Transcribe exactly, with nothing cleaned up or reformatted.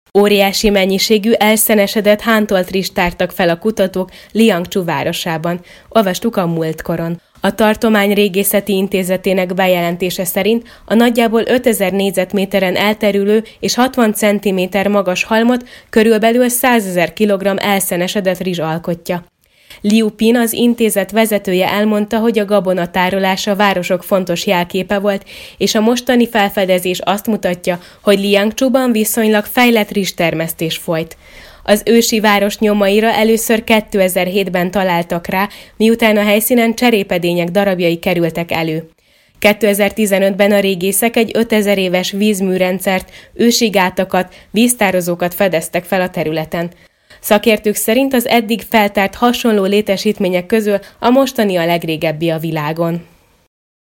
Óriási mennyiségű elszenesedett hántolt rizst tártak fel a kutatók Liangzhou városában, olvastuk a múltkoron. A tartomány régészeti intézetének bejelentése szerint a nagyjából ötezer négyzetméteren elterülő és hatvan centiméter magas halmot körülbelül százezer kilogramm elszenesedett rizs alkotja. Liu Pin, az intézet vezetője elmondta, hogy a gabona tárolása a városok fontos jelképe volt, és a mostani felfedezés azt mutatja, hogy Liangzhouban viszonylag fejlett rizstermesztés folyt. Az ősi város nyomaira először kétezer-hétben találtak rá, miután a helyszínen cserépedények darabjai kerültek elő. kétezer-tizenötben a régészek egy ötezer éves vízműrendszert, ősi gátakat, víztározókat fedeztek fel a területen. Szakértők szerint az eddig feltárt hasonló létesítmények közül a mostani a legrégebbi a világon.